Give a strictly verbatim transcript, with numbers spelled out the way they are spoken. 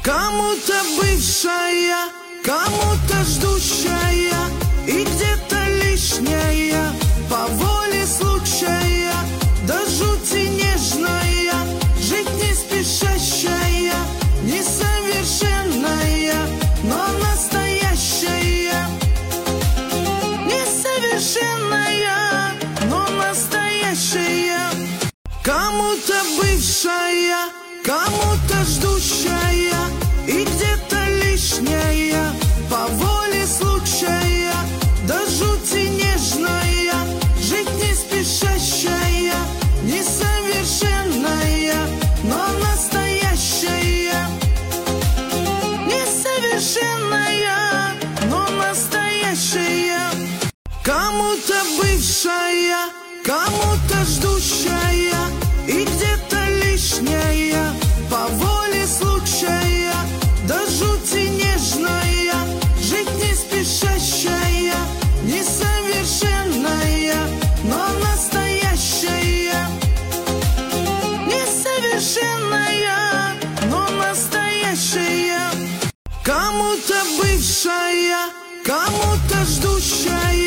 Кому-то бывшая, кому-то ждущая и где-то лишняя, по воле случая, до жути нежная, жить не спешащая, несовершенная, но настоящая. Несовершенная, но настоящая. Кому-то бывшая, кому-то ждущая и где-то лишняя, по воле случая, до жути нежная, жить не спешащая, несовершенная, но настоящая. Несовершенная, но настоящая. Кому-то бывшая, кому-то ждущая и где-то лишняя, по воле случая, до жути нежная, жить не спешащая, несовершенная, но настоящая. Несовершенная, но настоящая. Кому-то бывшая, кому-то ждущая